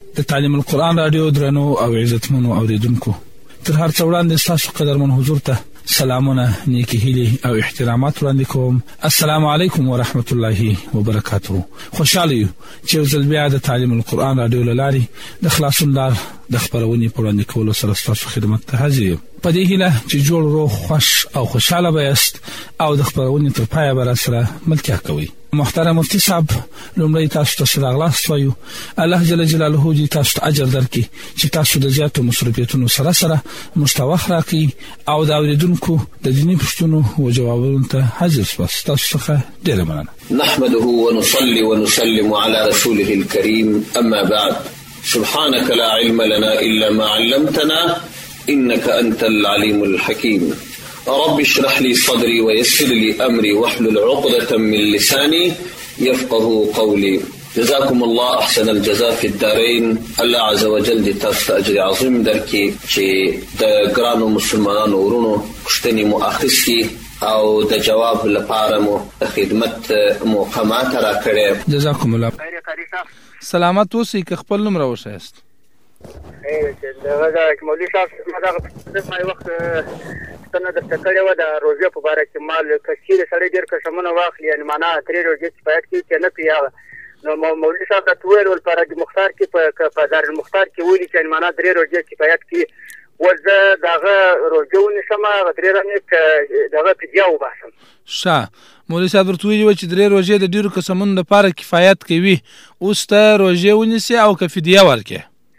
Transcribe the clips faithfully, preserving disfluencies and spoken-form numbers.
د تعلیم القرآن رادیو درنو او عزتمنو اوریدونکو، تر هر څه وړاندې ستاسو قدرمن حضور ته سلامونه، نیکی هیلې او احترامات وړاندې کوم. السلام علیکم ورحمت الله وبرکاته. خوشاله یو چې یو ځل بیا د تعلیم القرآن رادیو له لارې د خلاصون لار د خپرونې په وړاندې کولو سره ستاسو خدمت ته حاضر یم. په دې هیله چې جوړ روغ خوش او خوشاله به یاست او د خپرونې تر پایه به راسره ملتیا کوئ. محترم مفتي صاحب، لومړی تاسو ته راغلاست وایو. الله جل جلاله دې تاسو ته اجر درکړي چې تاسو د زیاتو مصروفیتونو سره سره مستوخ راکړي او د اوریدونکو د دیني پوښتنو او جوابونو ته حاضر شوست. تاسو څخه ډېره مننه. نحمده ونصلي ونسلم على رسوله الكريم، أما بعد، سبحانك لا علم لنا إلا ما علمتنا إنك أنت العليم الحكيم. رب اشرح لي صدري ويسر لي أمري واحلل عقدة من لساني يفقه قولي. جزاكم الله أحسن الجزاء في الدارين. الله عز وجل دې تاسو ته اجر عظیم درکړي چې د ګرانو مسلمانانو ورونو پوښتنې مو اخیستي او د جواب لپاره مو خدمت موقمات را کړې. جزاكم الله. سلامت اوسئ. که خپل نوم راوښیاست. خیر چې دغه مولوي صاحب ما دغه په وخت څنګه د تکړه و د روزه په اړه کې مال کثیر سره ډیر قسمونه واخلي، یعنی معنا ترې روزه چې پات کې چې نه پیاغه نو مولوي صاحب د تویل ول پر مختار کې په دار المختار کې ویلي چې معنا درې روزه چې پات کې وزه دغه روزه ونسمه غترې رانه دغه پیډیا وباسم. ښه، مولوي صاحب ورته ویلي چې درې روزه د ډیرو قسمونو لپاره کفایت کوي، اوس ته روزه ونیسي او کفیدیا ورکې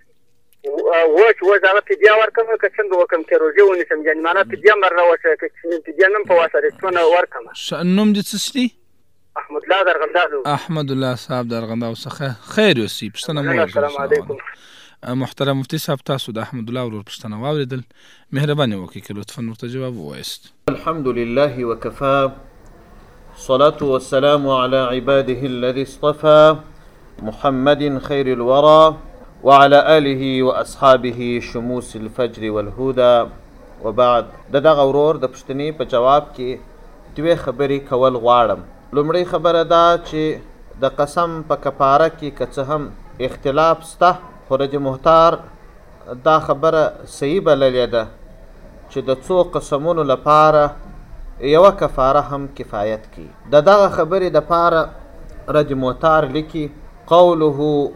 وچ وځ هغه پیډیا ورکم که څنګه وکم چې روزه ونیسم، یعنی معنا پیډیا مر راوځه چې پیډیا نن په واسطه څونه ورکم. نوم دې څه سړي؟ احمد الله درغنداو. احمد الله صاحب درغنداو څخه خیر اوسئ. پښتنه مو. السلام علیکم. محترم مفتي صاحب، تاسو د احمد الله ورور پښتنه واوریدل، مهرباني وکړئ چې لطفا ورته جواب ووایاست. الحمد لله وكفى، الصلاة والسلام على عباده الذي اصطفى، محمد خير الورى وعلى آله وأصحابه شموس الفجر والهدى، وبعد. د دغه ورور د پښتنې په جواب کې دوه خبرې کول غواړم. لومړی خبره دا چې د قسم په کفاره کې که څه هم اختلاف شته، خو رج محتار دا خبره صحیح بللې ده چې د څو قسمونو لپاره یوه کفاره هم کفایت کی. د دغه خبرې دپاره رج محتار لیکي قوله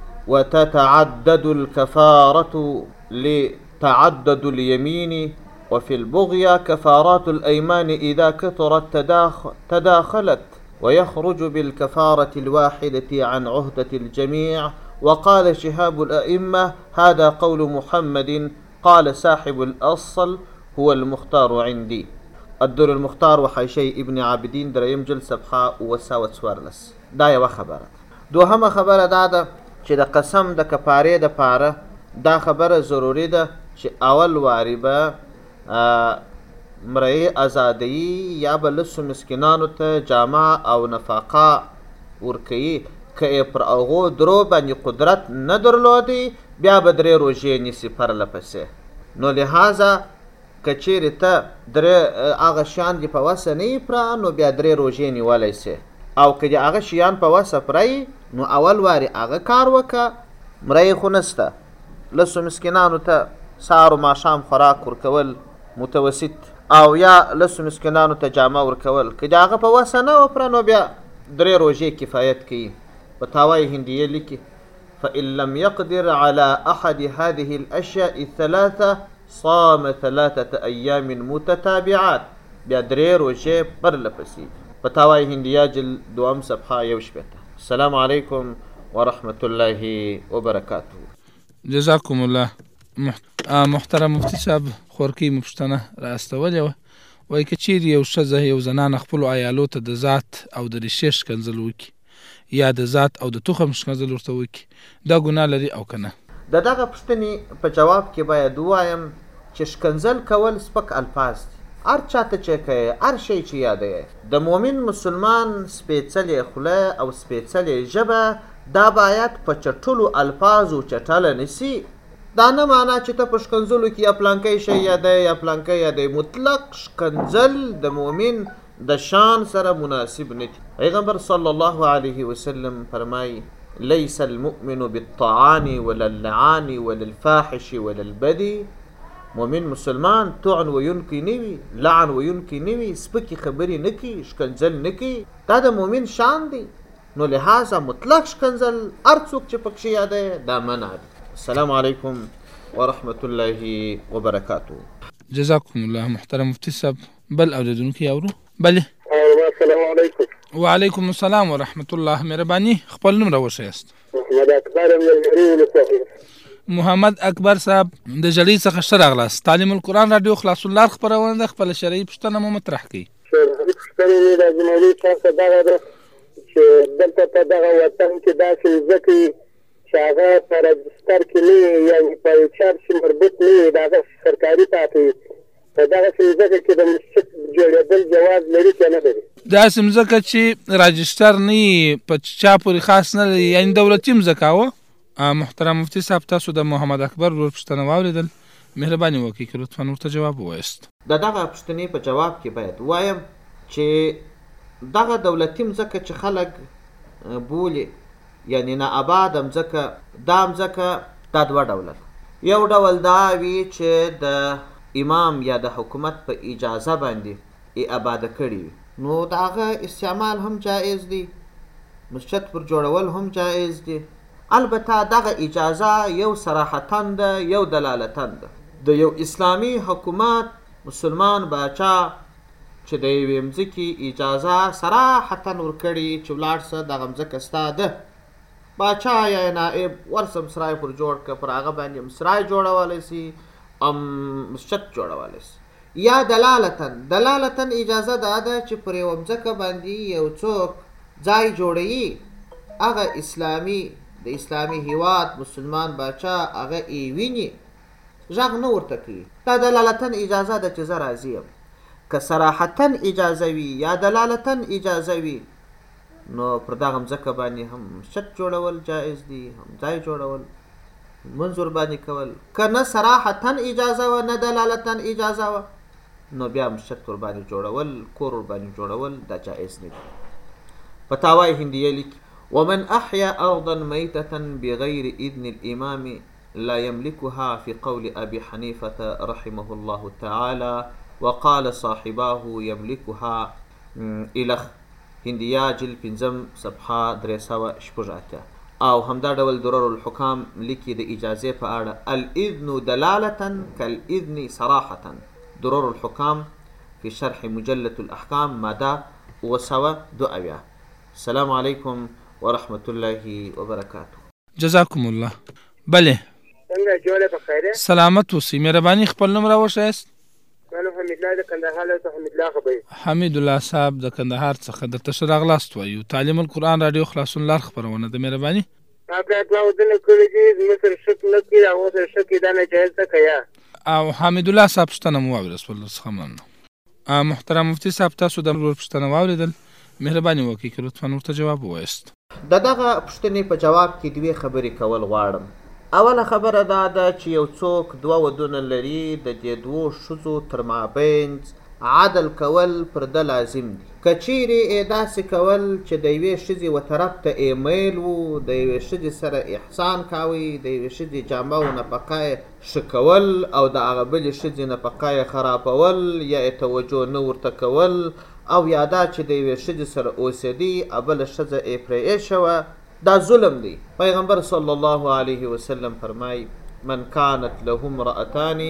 وتتعدد الكفارة لتعدد اليمين، وفي البغية كفارات الأيمان إذا كثرت تداخل تداخلت، ويخرج بالكفارة الواحدة عن عهدة الجميع. وقال شهاب الأئمة هذا قول محمد، قال صاحب الأصل هو المختار عندي. الدر المختار وحاشي ابن عابدين دريم جل صفحة وساوت سوارلس. دا یوه خبره. دوهمه خبره دا ده چې د قسم د کفارې د پاره دا خبره ضروری ده چې اول واری به مرئی ازادی یا به لسو مسکینانو ته جامع او نفقه ورکوي. که پر هغو درو باندې قدرت نه درلودی بیا به درې روژې نیسي پرله پسې. نو لهذا که چیرې ته درې هغه شیان دې په وسه نه یې پوره نو بیا درې روژې نیولی سي، او که دې هغه شیان په وسه پوره نو اول واري هغه کار وکړه. مرۍ خو نسته، لسو مسکینانو ته سهار و ماښام خوراک ورکول متوسط، او یا لسو مسکینانو ته جامه ورکول. که د هغه په وسه نه وپوره نو بیا درې روژې کفایت کوي. فتاوی هندیه لیکي فإن لم يقدر على أحد هذه الأشياء الثلاثة صام ثلاثة أيام متتابعات، بیا درې روژې پرله پسې. فتاوی هندیه جلد دوم صفحه یو شپېته. السلام علیکم ورحمة الله وبرکاته. جزاکم الله. محترم مفتي صاحب، خورکۍ مو پوښتنه رااستولې وه، وایي که چیرې یو ښځه یو زنانه خپلو عیالو ته د ذات او د ریشې ښکنځل وکړي یا د ذات او د تخم ښکنځل ورته وکړي، دا ګناه لري او که نه؟ د دغه پوښتنې په جواب کې باید ووایم چې ښکنځل کول سپک الفاظ دي. هر چاته چې کوې، هر شی چې یادوې، د مؤمن مسلمان سپېڅلې خوله او سپېڅلې ژبه دا باید په چټلو الفاظو چټله نسي. دا نه معنا چې ته په ښکنځلو کې یا پلانکی شی یادوې یا پلانکی یادوې. مطلق ښکنځل د مؤمن د شان سره مناسب نه دي. پیغمبر صلی الله علیه وسلم فرمایي ليس المؤمن بالطعان ولا اللعان ولا الفاحش ولا البدي. مؤمن مسلمان طعن وینکی نوی، لعن وینکی نوی، سپکی خبری نکی، شکنزل نکی. دا د مؤمن شان دی. نو لہذا مطلق شکنزل ارڅوک چې پکې یاده دا منع دی. السلام علیکم ورحمت الله وبرکاته. جزاکم الله محترم مفتی صاحب. بل اوریدونکو یاورو. بله. السلام علیکم. وعلیکم السلام ورحمت الله. مهرباني خپل نوم راوښیاست. محمد اکبر ولسوالۍ. محمد اکبر صاحب د جړی څخه شراغلاست. تعلیم القرآن رادیو خلاص الله خبرونه د خپل شرعي پښتنه مو مطرح کړي. شرعي پښتنه مې د مولوي څخه دغه ده چې دلته په دغه وطن کې داسې ځکه چې هغه په رجستر کې نه یعنی په چارج مربوط نه دغه سرکاري پاتې په دغه ځکه کې د مسجد جوړېدل جواز لري که نه لري. داسې مځکه چې راجستر نه په چا پورې خاص نه لري یعنی دولتي مځکه وه. محترم مفتی صاحب تاسو د محمد اکبر ورور پوښتنه واورېدل. مهرباني وکړئ که لطفا ورته جواب ووایاست. د دغه پوښتنې په جواب کې باید وایم چې دغه دولتي مځکه چې خلک بولي یعنی نه آباده مځکه دا مځکه دا دوه ډوله ده. یو ډول دا وي چې د امام یا د حکومت په اجازه باندې یې آباده کړي وي نو د هغه استعمال هم جایز دی، مسجد پر جوړول هم جایز دی. البته دغه اجازه یو صراحتاً ده یو دلالتاً ده. د یو اسلامی حکومت مسلمان باچا چې د یوې مځکې اجازه صراحتاً ورکړي چې ولاړ شه دغه مځکه ستا ده، باچا یا نائب ورسه مسرای پر جوړ که پر هغه باندې مسرای جوړولی سي ام مسجد جوړولی سي. یا دلالتاً دلالتاً اجازه دا ده چې پر یوه مځکه باندې یو څوک ځای جوړوي هغه اسلامي د اسلامي هیواد مسلمان باچا هغه یې ویني غږ نه ورته کوي. دا دلالتاً اجازه ده چې زه راضي یم. که صراحتاً اجازه وي یا دلالتاً اجازه وي نو پر دغه مځکه باندې هم مسجد جوړول جایز دي، هم ځای جوړول منظور باندې کول. که نه صراحتاً اجازه وه نه دلالتاً اجازه وه نو بیا مسجد ور باندې جوړول کور ور باندې جوړول دا جایز نه دي. فتاوای هندیه لیکي ومن احیا ارضا میتة بغیر اذن الامام لا يملكها في قول ابي حنيفة رحمه الله تعالى وقال صاحباه يملكها الخ. هندیه جل پنځم صفحه درې سوه شپږ اتیا. او همدا ډول درر الحکام لیکي د اجازې په اړه الاذن دلالة كالاذن صراحة. درر الحکام في شرح مجلة الاحکام ماده اوه سوه دوه اویا. السلام علیکم ورحمت الله وبرکاته. جزاکم الله. بله څنګه جوړه په خیره سلامت اوسئ. مهرباني خپل نوم راوښیاست. زه حمید الله د کندهار څخه حمید الله خبرې. حمید الله صاحب د کندهار څخه درته ښه راغلاست وایو. تعلیم القرآن رادیو خلاصون لار خپرونه ده. مهرباني هغه دوه ودونه کړي دي مصر شک نه کړي او سر شک دا نه جایز ده که یا او حمید الله صاحب پوښتنه مو واورېست ولله څخه مننه. محترم مفتی صاحب تاسو د ورور پوښتنه واورېدل. مهرباني وکړئ که لطفا ورته جواب ووایاست. د دغه پوښتنې په جواب کې دوې خبرې کول غواړم. اوله خبره دا ده چې یو څوک دوه ودونه لري د دې دوو ښځو تر مابینځ عدل کول پر ده لازم دي. که چیرې یې داسې کول چې د یوې ښځې و طرف ته یې میل و، د یوې ښځې سره احسان کوئ، د یوې ښځې جامه و نفقه یې ښه کول او د هغه بلې ښځې نفقه یې خرابول یا یې توجه نه ورته کول او یا دا چې د یوې ښځې سره اوسېدی او بله ښځه یې پرې ایښوه دا ظلم دی. پیغمبر صلی الله علیه وسلم فرمای من كانت له امرأتان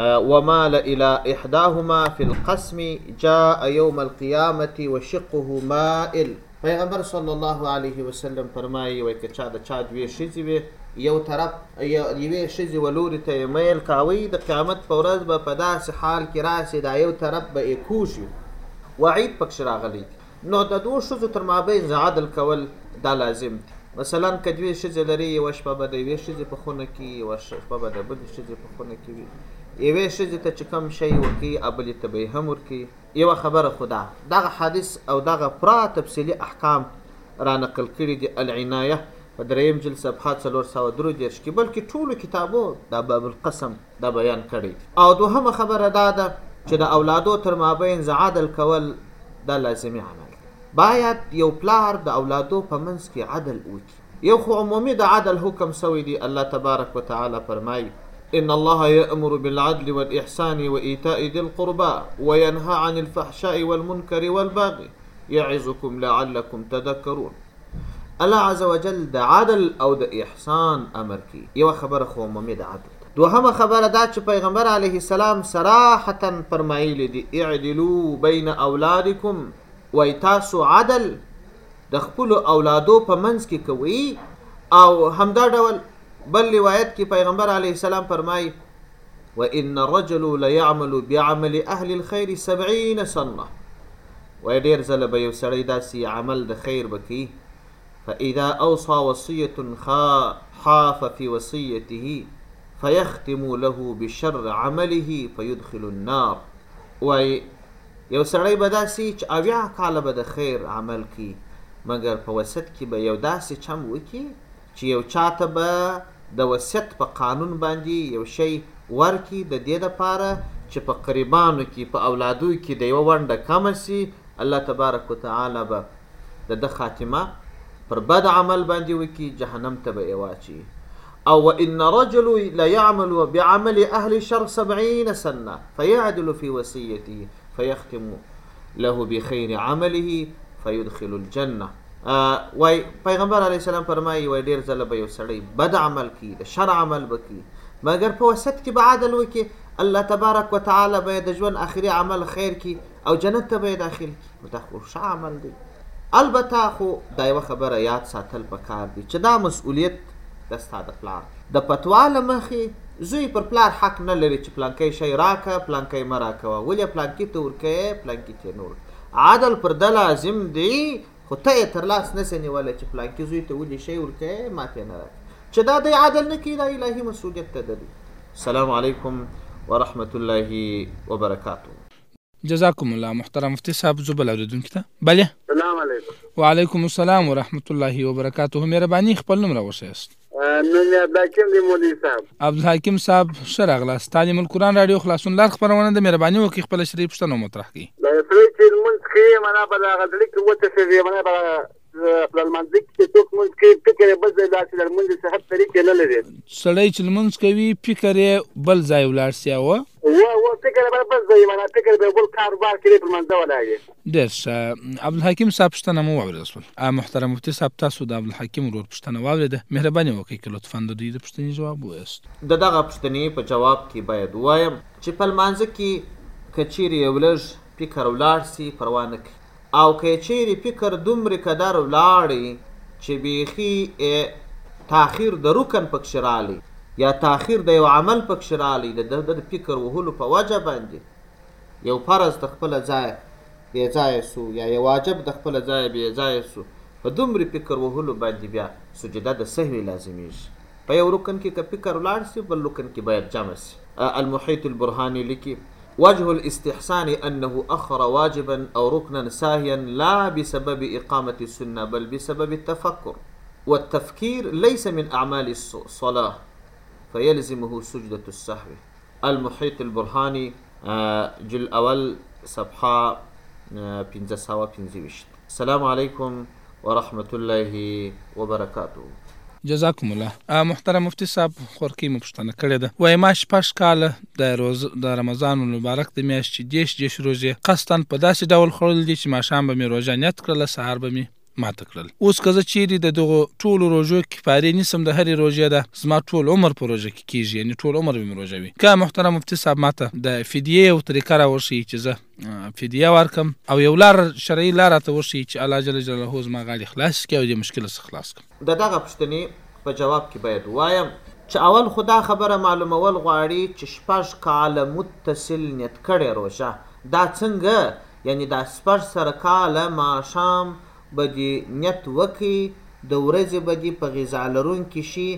ومال إلى إحداهما في القسم جاء يوم القيامة وشقه مائل. پیغمبر صلی الله علیه وسلم فرمایي وایي که چا د چا دوې ښځې وي یو طرف یوې ښځې و لوري ته یې میل کاوی د قیامت په ورځ به په داسې حال کې راسي دا یو طرف به یې کوشي. وعید پکښې راغلی نو د دوو ښځو تر مابین عدل کول دا لازم دی. مثلا که دوې ښځې لري یوه شپه به د یوې ښځې په خونه کې یوه شپه به د بلې ښځې په خونه کې وي. یوې ښځې ته چې کوم شی ورکوي او بلې ته به یې هم ورکوي. یوه خبره خو ده دغه حدیث او دغه پوره تفصیلي احکام را نقل کړي دي العنایه په دریم جلد صفحه څلور سوه درې دېرش کې بلکې ټولو کتابو دا باب القسم دا بیان کړی. او دوهمه خبره دا ده چې د اولادو تر مابین عدل کول دا لازمي عمل. باید یو پلار د اولادو په منځ کې عدل وکړي. یو خو عمومي د عدل حکم سوی دی. الله تبارک وتعالی فرمایي ان الله يأمر بالعدل والإحسان وإيتاء ذي القربى وينهى عن الفحشاء والمنكر والبغي يعظكم لعلكم تذكرون. الله عز وجل د عدل او د احسان امر کی. یو خبره خو عمومي د عدل. دوهمه خبره دا چې پیغمبر علیه السلام صراحتا فرمایلی دی اعدلوا بین اولادکم، وای تاسو عدل د خپل اولادو په منځ کې کوي. او همدا ډول بل روایت کې پیغمبر علیه السلام فرمایي وان الرجل ليعمل بعمل اهل الخير سبعين سنه، وای ډیر ځله به یو سړی داسې عمل د خیر وکړي فاذا اوصى وصيه حاف في وصيته فيختم له بشر عمله فيدخل النار. وای یو سړی به داسې چې اویا کاله به د خیر عمل کی مګر په وسط کې به یو داسې چم وکړي چې یو چاته به د وصیت په قانون باندې یو شی ورکي د دې دپاره چې په قریبانو کې په اولادو کې د یوه ونډه کمه سي. الله تبارک وتعالی به د ده خاتمه پر بد عمل باندې وکړي، جهنم ته به یې واچي. او وان رجل ليعمل بعمل اهل شر سبعين سنه فيعدل في وصيته فيختم له بخير عمله فيدخل الجنه. وای پیغمبر علیه السلام فرمایي وای ډیر ځله به یو سړی بد عمل کی د شر عمل وکړي مګر په وسط کې به عدل وکړي، الله تبارک وتعالی به د ژوند آخري عمل خیر کی او جنت ته به داخل کی. دا خو ښه عمل دی. البته خو دا یوه خبره یاد ساتل پکار دی چې دا مسؤلیت د ستا د پلار د فتوا له مخې زوی پر پلار حق نه لري چې پلانکی شی راکه پلانکی مه راکوه، ولې پلانکي ته ورکوې پلانکي ته نه ورکوې. عدل پر ده لازم دی، خو ته یې تر لاس نسې نیولی چې پلانکي زوی ته ولې شی ورکوې ما ته نه راکوې. چې دا دی عدل نه کوي دا الهي مسؤلیت ته ده دی. السلام علیکم ورحمة الله وبرکاته. جزاکم الله. محترم مفتی صاحب زو بل اوریدونکي ته بله. السلام علیکم. وعلیکم السلام ورحمة الله وبرکاته. مهرباني خپل نوم راوښیاست. نوم یې عبدالحکیم دی مولوي صاحب. عبدالحکیم صاحب ښه راغلاست. تعلیم القرآن راډیو خلاصون لار خپرونه ده. مهرباني وکړئ خپله شرعي پوښتنه مطرح کړئ. دا سړی چې لمونځ کوي معنا به د هغه زړه کې وتښتوي، معنا به په لمانځه کې چې څوک لمونځ کوي فکر یې بل ځای لاړ شي، د لمونځ صحت طریقې نه لري. سړی چې لمونځ کوي فکر یې بل ځای ولاړ سي او و فکر یې بل ځای معنا فکر به بل کاروبار کې په لمانځه ولاړ وي. ډېر ښه. عبدالحکیم صاحب پوښتنه مو واورېده شول. محترم مفتي صاحب تاسو د عبدالحکیم ورور پوښتنه واورېده، مهرباني وکړئ که لطفا د دوی د پوښتنې جواب ووایاست. د دغه پوښتنې په جواب کې باید ووایم چې په لمانځه کې که چیرې یو لږ فکر ولاړ سي پروا نه کوي، او که چیرې فکر دومره قدر ولاړی چې بیخي تاخیر د رکن پکښې رالی یا تاخیر د یو عمل پکښې رالی د د فکر وهلو په وجه باندې یو فرض د خپله ځایه بې ځایه سو یا یو واجب د خپله ځایه بې ځایه سو، په دومره فکر وهلو باندې بیا سجده د سهوي لازمیږي. په یو رکن کې که فکر ولاړ سي بل رکن کې باید جمع سي. المحیط البرهاني لیکي وجه الاستحسان أنه أخر واجبا أو ركنا ساهيا لا بسبب إقامة السنة بل بسبب التفكر، والتفكير ليس من أعمال الصلاة فيلزمه سجدة السهو. المحيط البرهاني جل أول صفحة پنځه سوه پنځه ویشت. السلام عليكم ورحمة الله وبركاته. جزاکم الله. محترم مفتی صاحب خورکی مو پوښتنه کړې ده. وایي ما شپږ کاله د روز د رمضان المبارک د میاشتې دېرش دېرش روژې قصداً په داسې ډول خوړل دي چې ماښام به مې روژه نیت کړله، سهار به مې ماته کړل. اوس که زه چیرې د دغو ټولو روژو کفارې نیسم د هرې روژې ده زما ټول عمر په روژه کې کېږي، یعنې ټول عمر به مې روژه وي. که محترم مفتی صاحب ماته د فدیې یو طریقه راوښیي چې زه فدیه ورکم او یو لار شرعي لار راته وښیي چې الله جل جلاله زما غاړې خلاص کړي او د مشکله څخه خلاص کړم. د دغه پوښتنې په جواب کې باید وایم چې اول خو دا خبره معلومول غواړي چې شپږ کاله متصل نیت کړې روژه دا څنګه، یعنی دا شپږ سره کاله ماښام به دې نیت وکړي د ورځې به دې په غذا لرونکي شي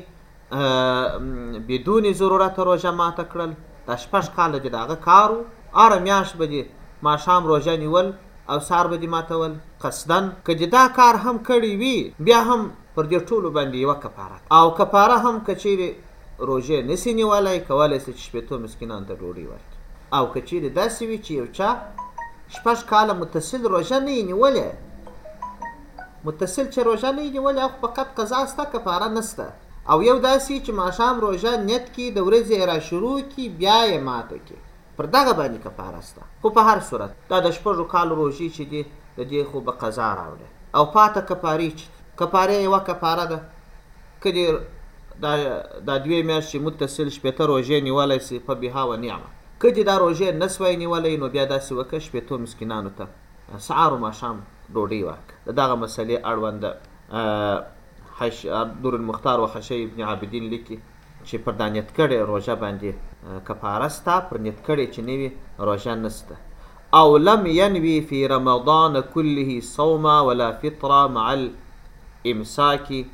بدون ضرورت روژه ماته کړل. دا شپږ کاله دې د هغه کار و، هره میاشت به دې ماښام روژه نیول او سهار به دې ماتول قصدن. که دې دا کار هم کړی وي بیا هم پر دې ټولو باندې یوه کفاره او کفاره هم که چیرې روژې نسي نیولی کولی سي چې شپېتو مسکینانو ته ډوډۍ ورکړي. او که چیرې داسې وي چې یو چا شپږ کاله متصل روژه نه یې نیولې متصل چې روژه نه نیولې او فقط قضا سته کفاره نسته. او یو داسې چې ماښام روژه نیت کې د ورځې را شروع کړي بیا یې ماته کړي، پر دغه باندې کفاره سته. خو په هر صورت دا د شپږو کالو روژې چې دي د دې خو به قضا راوړي. او پاته کفارې چې کفاره یوه کفاره ده که دې دا دا دوې میاشتې متصل شپېته روژې نیولی سي په بها و نعمه. که دې دا روژې نه سوی نیولی نو بیا داسې وکړه شپېتو مسکینانو ته سهار و ماښام ډوډۍ ورکړه. د دغه مسلې اړونده دور المختار و حشی ابن عابدین لیکي چې پر دا نیت کړې روژه باندې کفاره سته، پر نیت کړې چې نه وي روژه نسته. او لم ينوي في رمضان كله صوم ولا فطرة مع الإمساك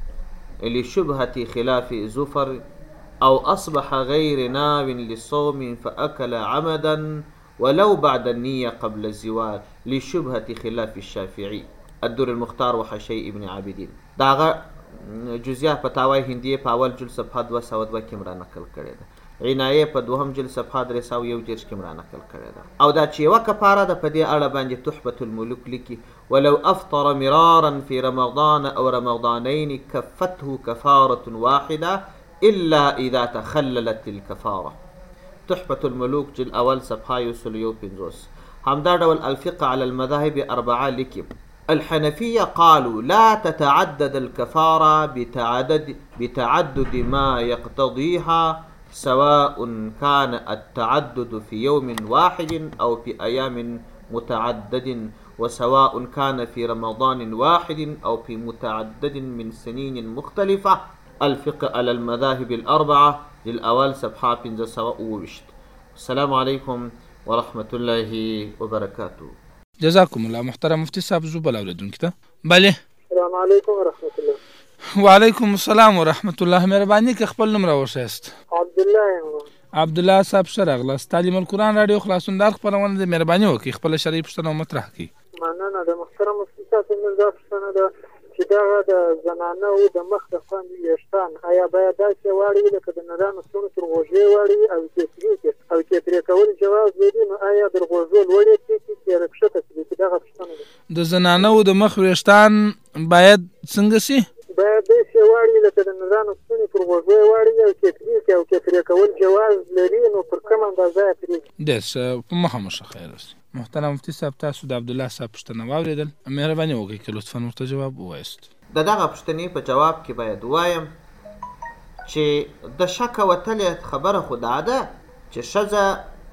لشبهة خلاف زفر أو أصبح غير ناو للصوم فأكل عمدا ولو بعد النية قبل الزوال لشبهة خلاف الشافعي. الدور المختار وحشي ابن عابدين داغه جزیه فتاوی هندیه په اول جلد صفحه دوه سوه دوه کې مرا نقل کړی ده، عنایه په دوهم جلد صفحه درې سوه یو دېرش کې مرا نقل کړی ده. او دا چې یوه کفاره ده په دې اړه باندې تحفة الملوک لیکي ولو افطر مرارا في رمضان او رمضانين كفته كفارة واحدة إلا إذا تخللت الكفارة. تحفة الملوك جلد اول صفحه یو سل یو پنځوس. همدا ډول الفقه على المذاهب اربعه لیکي الحنفية قالوا لا تتعدد الكفارة بتعدد, بتعدد ما يقتضيها سواء كان التعدد في يوم واحد أو في أيام متعدد وسواء كان في رمضان واحد أو في متعدد من سنين مختلفة. الفقه على المذاهب الأربعة للأول صفحة بنز سواء وشت. السلام عليكم ورحمة الله وبركاته. جزاكم الله. محترم مفتي صاحب زوبل اوریدونکو ته بله. السلام علیکم ورحمت الله. وعلیکم السلام ورحمت الله. مهرباني که خپل نوم راوښیاست. عبدالله عبدالله صاحب ښه راغلاست. تعلیم القرآن راډیو خلاصوندار خپرونه ده، مهرباني وکړئ خپله شرعي پوښتنه مطرح کړئ. مننه. د محترم مفتي صاحب زموږ دا پوښتنه ده چې دغه د زنانهو د مخ د خوندې ویښتان آیا باید داسې واړوي لکه د نرانو ستونو تر غوږې واړوي او چې پرېږدي او چې پرې کول جواز لري نو آیا د غوږو لوړې پرېږدي چې راکښته کړي؟ چې دغه پوښتنه ده. د زنانهو د مخ ویښتان باید څنګه سي؟ باید داسې واړوي لکه د نرانو ستونې پر غوږو واړوي او چې پرېږدي او چې پرې کول جواز لري نو پر کومه اندازه یې پرېږدي. ډېر ښه. په مخه مو ښه خیر اوسي. محترم مفتي صاحب تاسو د عبدالله صاحب پوښتنه واورېدل، مهرباني وکړئ که لطفا ورته جواب ووایاست. د دغه پوښتنې په جواب کې باید ووایم چې د شکه وتلې خبره خو دا ده چې ښځه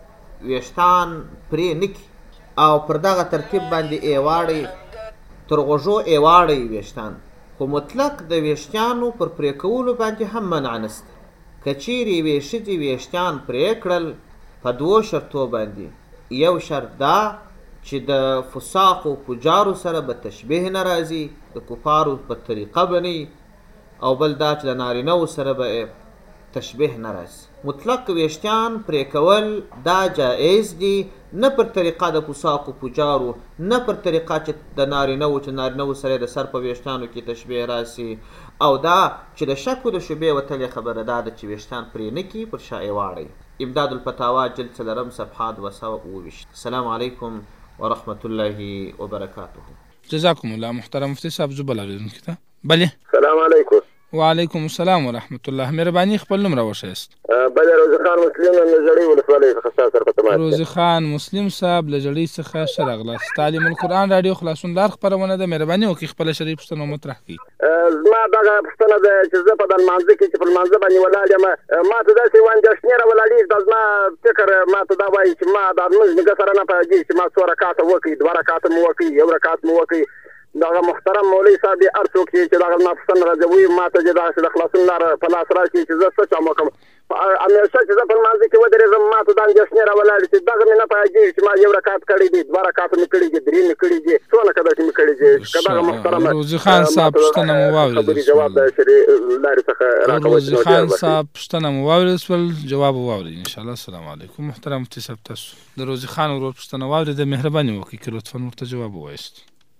ویښتان پرې نه کړي او پر دغه ترتیب باندې ایواړی تر غوږو ایواړی ویښتان، خو مطلق د ویښتانو پر پرې کولو باندې هم منع نشته. که چیرې یوې ښځې ویښتان پرې کړل په دوو شرطو باندې، یو شرط دا چې د فساقو فجارو سره به تشبیه نه راځي، د کفارو په طریقه به نه، او بل دا چې د نارینهو سره به تشبیه نه راځي. مطلق ویښتان پرې کول دا جایز دي، نه پر طریقه د فساقو فجارو، نه پر طریقه چې د نارینهو چې نارینهو سره د سر په ویښتانو کې تشبیه راسي، او دا چې د شکو د شبې وتلې خبره دا ده چې ویښتان پرې نه کړي پر شا یې واړوي. امداد الفتاوا جلد څلورم صفحه دوه سوه اووه ویشت. السلام علیکم ورحمة الله وبركاته. جزاكم الله. محترم مفتي صاحب زبل اوریدونکو ته بله. السلام علیکم. وعلیکم السلام ورحمة الله. مهرباني خپل نوم راوښیاست. بله روزي خان مسلم له زړې ولسوالۍ څخه ستاسو سره په تماس. روزي خان مسلم صاحب له زړې څخه ښه راغلاست. تعلیم القرآن راډیو خلاصوندار خپرونه ده، مهرباني وکړئ خپله شرعي پوښتنه مطرح کړئ. زما دغه پوښتنه ده چې زه په دغه لمانځه کې چې په لمانځه باندې ولاړ یم، ما ته داسې یوه اندېښنې راولاړېږي، دا زما فکر ما ته دا وایي چې ما دا لمونځ نیکه سره نه پوهېږي چې ما څو رکاته وکړي، دوه رکاته مو وکړي، یو رکات مو وکړي. دغه محترم مولوي صاحب هر څوک چې دغه ما پوښتنه راځوي ما ته چې دغسې د خلاصون لاره په لاس راشي چې زه څه چم وکړم. همیشه چې زه په لمانځه کې ودرېږم ما ته دا اندېښنې راولاړې چې دغه مې نه پوهېږي چې ما یو رکات کړی دي، دوه رکاته مې کړي دي، درې مې کړي دي، څونه که داسې مې کړي دي. که دغه محترم روزي خان صاحب پوښتنه مو واورېدل جواب د شرعي لارې څخه راکوئ. روزي خان صاحب پوښتنه مو واورېدل شول، جواب واورئ انشاءالله. السلام علیکم. محترم مفتي صاحب تاسو د روزي خان ورور پوښتنه واورېده، مهرباني وکړئ که لطفا ورته جواب ووایاست.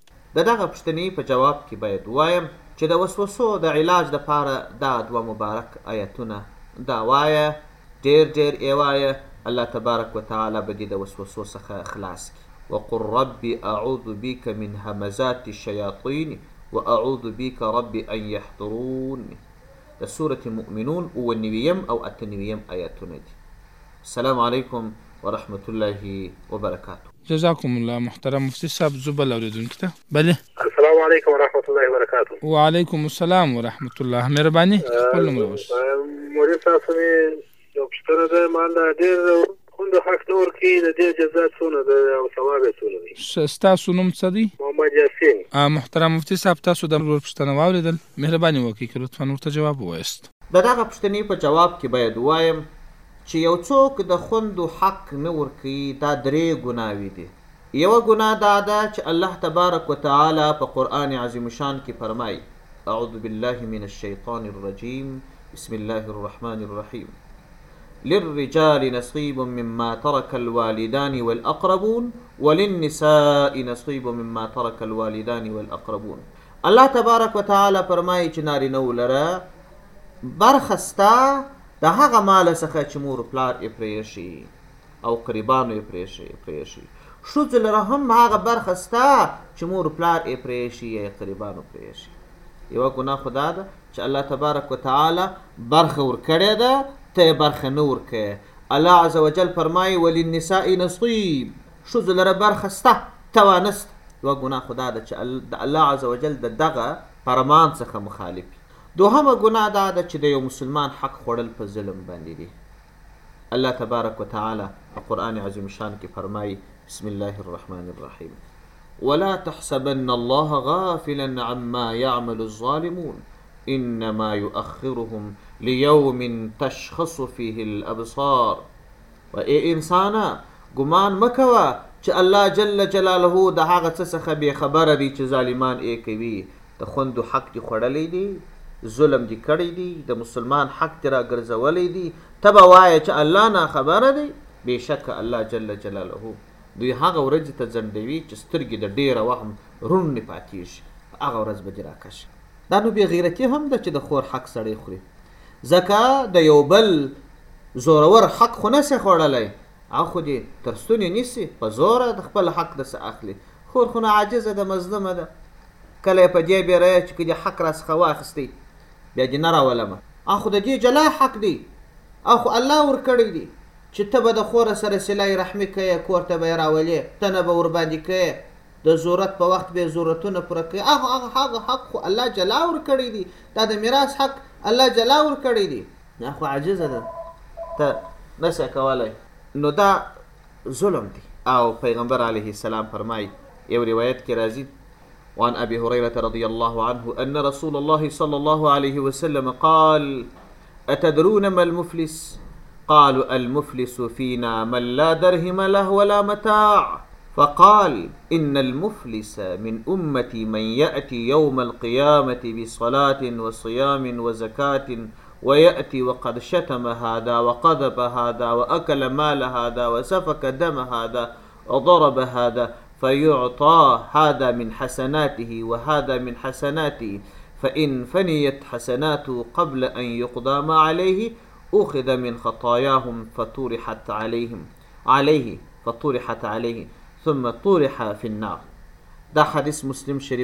د دغه پوښتنې په جواب کې باید ووایم چې د وسوسو د علاج لپاره دا دوه مبارک آیتونه دا وایه، ډېر ډېر یې وایه، الله تبارک وتعالی به دې د وسوسو څخه خلاص کړي. وقل رب اعوذ بك من همزات الشیاطین واعوذ بك رب ان يحضرون. د سورة مؤمنون او نویم او اتنویم آیاتونه دي. السلام علیکم ورحمة الله وبرکاته. جزاکم الله. محترم مفتی صاحب زبل اوریدونکو ته بله. السلام علیکم ورحمة الله وبرکاته. وعلیکم السلام ورحمة الله. مهرباني خپل نوم راوست. مولوي صاحب مې یو پوښتنه ده، ما دا ډېر خوند حق نور کې د دې جزات څونه ده او ثواب یې څونه دی؟ ستاسو نوم څه دی؟ محمد یاسین. محترم مفتی صاحب تاسو د ورور پوښتنه واورېدل، مهرباني وکړئ که لطفا ورته جواب ووایاست. د دغه پوښتنې په جواب کې باید ووایم چې یو څوک د خوندو حق نه ورکوي دا درې ګناوې دي. یوه ګناه دا ده چې الله تبارک وتعالی په قرآن عظیم شان کې فرمایي اعوذ بالله من الشیطان الرجیم بسم الله الرحمن الرحیم للرجال نصيب مما ترك الوالدان والأقربون وللنساء نصيب مما ترك الوالدان والأقربون. الله تبارک وتعالی فرمایي چې نارینهو لره برخه ستا د هغه مال څخه چې مور پلار یې پرېښي او قریبانو یې پرېښي پرېښي ښځو لره هم هغه برخه ستا چې مور پلار یې پرېښي یا قریبانو پرېښي. یوه ګناه خو دا ده چې الله تبارک وتعالی برخه ورکړې ده ته یې برخه نه ورکوې. الله عز وجل فرمایي وللنساء نصیب، ښځو لره برخه سته ته وانسته. یوه ګناه خو دا ده چې د الله عز وجل د دغه فرمان څخه مخالف. دوهمه ګناه دا ده چې د یو مسلمان حق خوړل په ظلم باندې دي. الله تبارک وتعالی په قرآن عظیم شان کې فرمایي بسم الله الرحمن الرحیم ولا تحسبن الله غافلا عما يعمل الظالمون انما يؤخرهم ليوم تشخص فيه الابصار. و ای انسانا ګمان مکوه چې الله جل جلاله د هغه څه څخه بې خبره دی چې ظالمان یې کوي. د خوندو حق دي خوړلی دی، ظلم دي کړی دی، د مسلمان حق دي راګرځولی دی، ته به وایه چې الله ناخبره دی. بېشکه الله جل جلاله دوی هغه ورځې ته ځنډوي چې سترګې د ډېره وهم روڼې پاتېږي، هغه ورځ به دې راکشي. دا نو بې غیرتي هم ده چې د خور حق سړی خوري، ځکه د یو بل زورور حق خو نسې خوړلی، هغه خو دې تر ستونې نیسي په زوره د خپل حق دسې اخلي. خور خو نه عاجزه ده، مظلومه ده، کله یې په دې بیره چې که دې حق راڅخه واخیستی بیا دې نه راولمه. هغه خو د دې جلا حق دی، هغه خو الله ورکړی دی چې ته به د خوره سره صلای رحمي کوې، کور ته به یې راولې، ته نه به ورباندې کوې، د ضرورت په وخت به یې ضرورتونه پوره کوې. هغه هغه هغه حق خو الله جلا ورکړی دی. دا د میراث حق الله جلا ورکړی دی. دا خو عاجزه ده، ته نسې کولی. نو دا ظلم دی. او پیغمبر علیه السلام فرمایي، یو روایت کې راځي وعن أبي هريرة رضي الله عنه أن رسول الله صلى الله عليه وسلم قال أتدرون ما المفلس؟ قالوا المفلس فينا من لا درهم له ولا متاع. فقال إن المفلس من أمتي من يأتي يوم القيامة بصلاة وصيام وزكاة ويأتي وقد شتم هذا وقذف هذا وأكل مال هذا وسفك دم هذا وضرب هذا فيعطى هذا من حسناته وهذا من حسناته فإن فنيت حسناته قبل أن يقضى ما عليه أخذ من خطاياهم فطرحت عليهم عليه فطرحت عليه ثم طرح في النار. دا حدیث مسلم شریف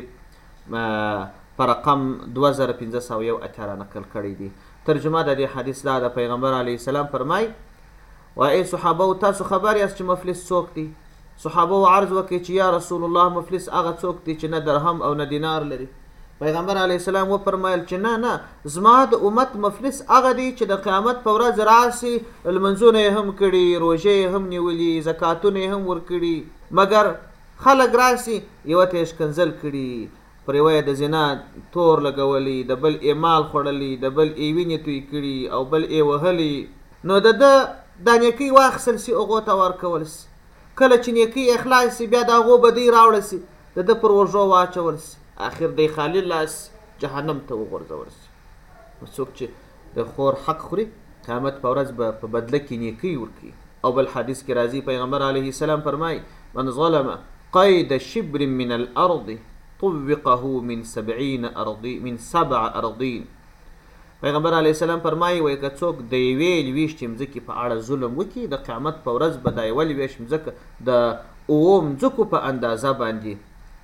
پر رقم دو زره پنځه سوه یو اتیا نقل کړی دی. ترجمه د دې حدیث دا د پیغمبر علیه السلام فرمای و ای صحابه تاسو خبر یاست چې مفلس څوک دی؟ صحابه عرض وکړي چې یا رسول الله مفلس هغه څوک دی چې نه درهم او نه دینار لري. پیغمبر علیه السلام وفرمایل چې نه نه زما د امت مفلس هغه دی چې د قیامت په ورځ راسي لمنځونه یې هم کړي، روژې یې هم نیولي، زکاتونه یې هم ورکړي، مګر خلک راسي یوه ته یې ښکنځل کړي، پر یوه یې د زنا تور لګولی، د بل یې مال خوړلی، د بل یې وینې توی کړي او بل یې وهلی. نو د ده دا نیکۍ واخیستل سي، هغو ته ورکول سي. کله چې نیکۍ اخلاص سي بیا د هغو بدۍ راوړه سي، د ده پر وژو واچول سي، آخر دی خالی لاس جهنم ته وغورځول سي. نو څوک چې د خور حق خوري قیامت په ورځ به په بدله کې نیکۍ ورکوي. او بل حدیث کې راځي پیغمبر علیه السلام فرمایي من ظلم قید شبر من الارض طوقه من سبعین ارضی من سبع ارضین. پیغمبر علیه السلام فرمایي وایي که څوک د یوې لویشتې مځکې په اړه ظلم وکړي د قیامت په ورځ به دا یوه لویشت مځکه د اوو مځکو په اندازه باندې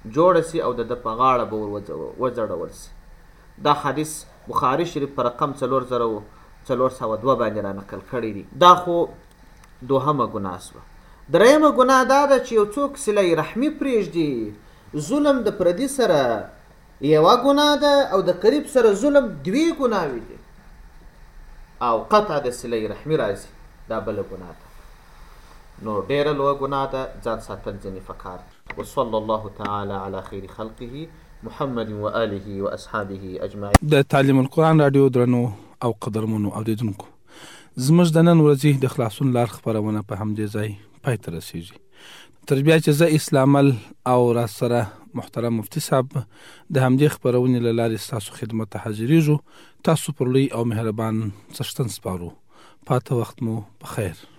جوړه سي او د ده په غاړه به ور وځړول سي. دا حدیث بخاري شریف په رقم څلور زره څلور سوه دوه باندې را نقل کړی دی. دا خو دوهمه ګناه سوه. درېیمه ګناه دا ده چې یو څوک صله رحمي پرېږدي. ظلم د پردي سره یوه ګناه ده او د قریب سره ظلم دوې ګناوې دي او قطع د صله رحمي راځي، دا بله ګناه ده. نو ډېره لویه ګناه ده، ځان ساتل ځینې پکار. وصلی الله تعالی علی خیر خلقه محمد و آله و اصحابه اجمعین. د تعلیم القرآن رادیو درنو او قدرمنو اوریدونکو، زموږ د نن ورځې د خلاصون لار خپرونه په همدې ځای پای ته رسیږي. تر بیا چې زه اسلام او را سره محترم مفتي صاحب د همدې خپرونې له لارې ستاسو خدمت ته حاضرېږو. تاسو پر لوی او مهربان څښتن سپارو. پاته وخت مو په خیر.